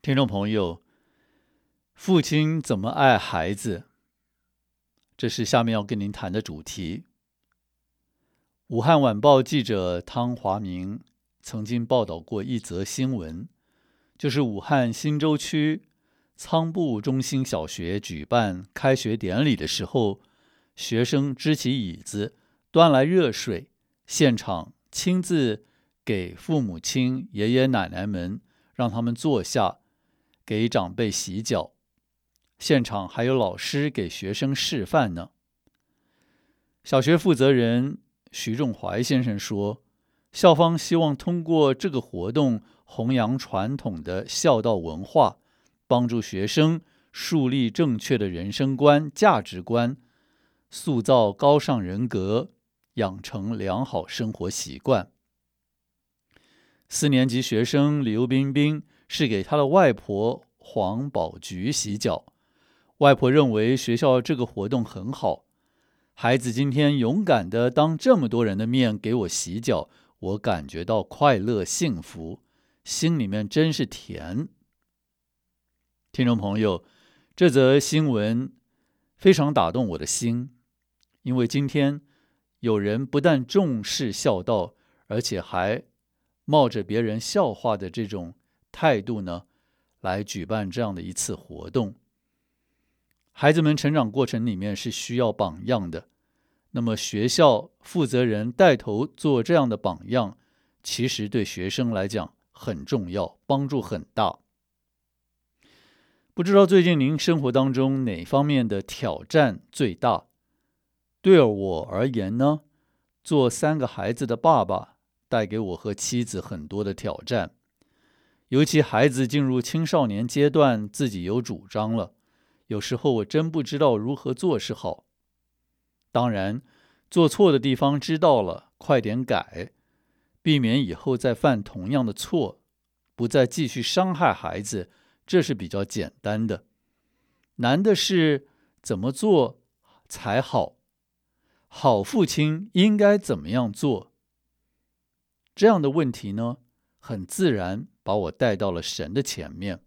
听众朋友，父亲怎么爱孩子？这是下面要跟您谈的主题。武汉晚报记者汤华明曾经报道过一则新闻，就是武汉新洲区仓埠中心小学举办开学典礼的时候，学生支起椅子，端来热水，现场亲自给父母亲、爷爷奶奶们让他们坐下，给长辈洗脚，现场还有老师给学生示范呢。小学负责人徐仲怀先生说，校方希望通过这个活动弘扬传统的孝道文化，帮助学生树立正确的人生观、价值观，塑造高尚人格，养成良好生活习惯。4年级学生刘彬彬是给他的外婆黄宝菊洗脚，外婆认为学校这个活动很好，孩子今天勇敢地当这么多人的面给我洗脚，我感觉到快乐幸福，心里面真是甜。听众朋友，这则新闻非常打动我的心，因为今天有人不但重视孝道，而且还冒着别人笑话的这种态度呢，来举办这样的一次活动。孩子们成长过程里面是需要榜样的，那么学校负责人带头做这样的榜样，其实对学生来讲很重要，帮助很大。不知道最近您生活当中哪方面的挑战最大？对我而言呢，做3个孩子的爸爸带给我和妻子很多的挑战，尤其孩子进入青少年阶段，自己有主张了，有时候我真不知道如何做是好。当然，做错的地方知道了，快点改，避免以后再犯同样的错，不再继续伤害孩子，这是比较简单的。难的是怎么做才好，好父亲应该怎么样做？这样的问题呢，很自然把我带到了神的前面。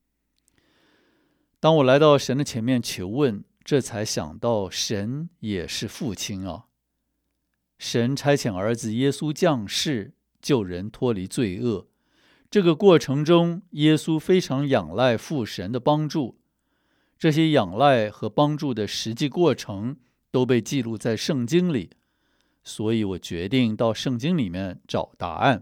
当我来到神的前面求问，这才想到神也是父亲啊。神差遣儿子耶稣降世，救人脱离罪恶。这个过程中，耶稣非常仰赖父神的帮助。这些仰赖和帮助的实际过程都被记录在圣经里，所以我决定到圣经里面找答案。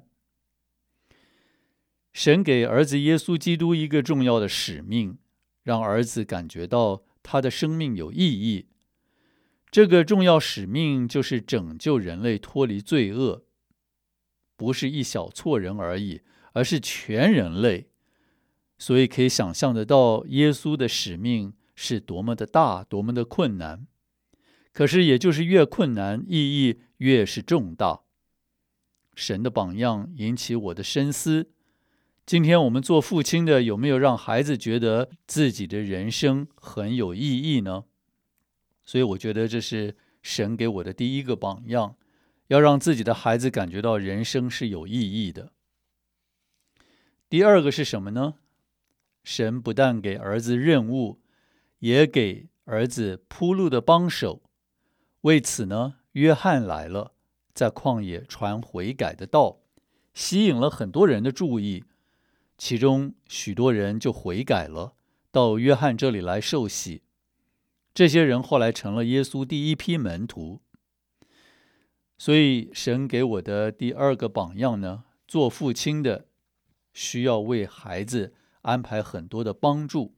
神给儿子耶稣基督一个重要的使命，让儿子感觉到他的生命有意义。这个重要使命就是拯救人类脱离罪恶，不是一小撮人而已，而是全人类。所以可以想象得到耶稣的使命是多么的大，多么的困难。可是也就是越困难，意义越是重大。神的榜样引起我的深思。今天我们做父亲的有没有让孩子觉得自己的人生很有意义呢？所以我觉得这是神给我的第一个榜样，要让自己的孩子感觉到人生是有意义的。第二个是什么呢？神不但给儿子任务，也给儿子铺路的帮手。为此呢，约翰来了，在旷野传悔改的道，吸引了很多人的注意，其中许多人就悔改了，到约翰这里来受洗。这些人后来成了耶稣第一批门徒。所以神给我的第二个榜样呢，做父亲的需要为孩子安排很多的帮助。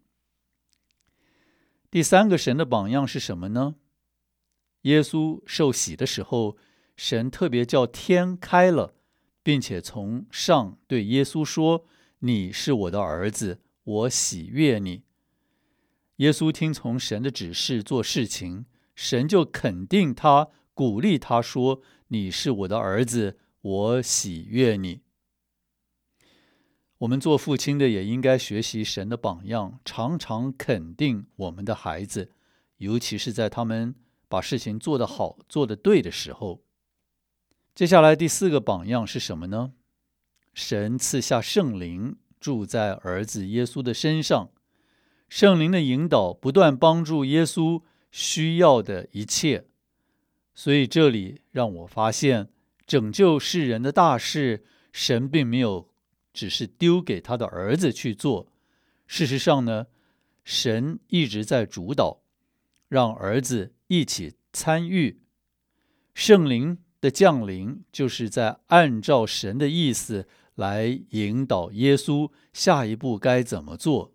第三个神的榜样是什么呢？耶稣受洗的时候，神特别叫天开了，并且从上对耶稣说，你是我的儿子，我喜悦你。耶稣听从神的指示做事情，神就肯定他，鼓励他说，你是我的儿子，我喜悦你。我们做父亲的也应该学习神的榜样，常常肯定我们的孩子，尤其是在他们把事情做得好、做得对的时候。接下来第4个榜样是什么呢？神赐下圣灵， 住在儿子耶稣的身上，圣灵的引导不断帮助耶稣需要的一切。所以这里让我发现，拯救世人的大事，神并没有只是丢给他的儿子去做。事实上呢，神一直在主导，让儿子一起参与。圣灵的降临，就是在按照神的意思来引导耶稣下一步该怎么做。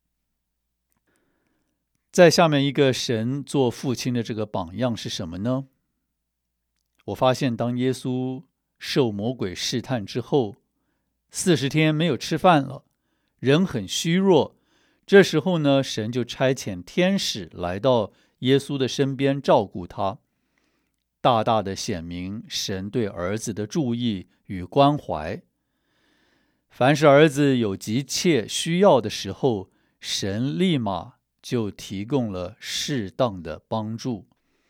在下面一个神做父亲的这个榜样是什么呢？我发现当耶稣受魔鬼试探之后，40天没有吃饭了，人很虚弱。这时候呢，神就差遣天使来到耶稣的身边照顾他，大大的显明神对儿子的注意与关怀。凡是儿子有急切需要的时候，神立马就提供了适当的帮助。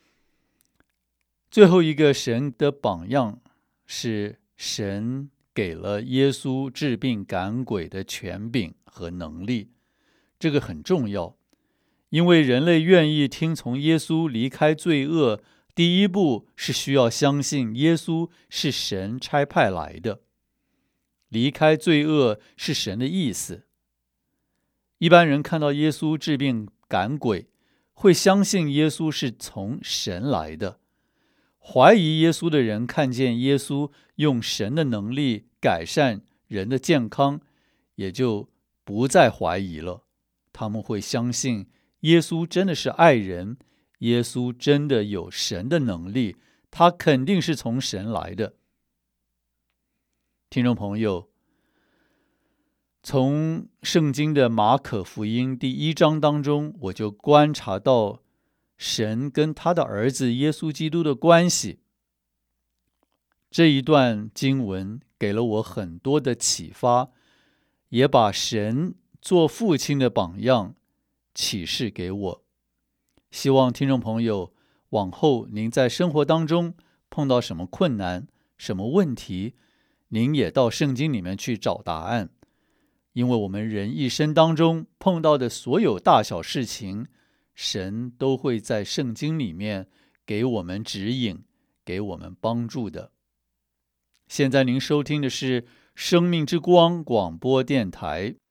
最后一个神的榜样是神给了耶稣治病赶鬼的权柄和能力。这个很重要，因为人类愿意听从耶稣离开罪恶，第一步是需要相信耶稣是神差派来的。离开罪恶是神的意思。一般人看到耶稣治病赶鬼，会相信耶稣是从神来的。怀疑耶稣的人看见耶稣用神的能力改善人的健康，也就不再怀疑了。他们会相信耶稣真的是爱人，耶稣真的有神的能力，他肯定是从神来的。听众朋友，从圣经的马可福音第1章当中，我就观察到神跟他的儿子耶稣基督的关系。这一段经文给了我很多的启发，也把神做父亲的榜样启示给我。希望听众朋友往后您在生活当中碰到什么困难、什么问题，您也到圣经里面去找答案。因为我们人一生当中碰到的所有大小事情，神都会在圣经里面给我们指引，给我们帮助的。现在您收听的是生命之光广播电台，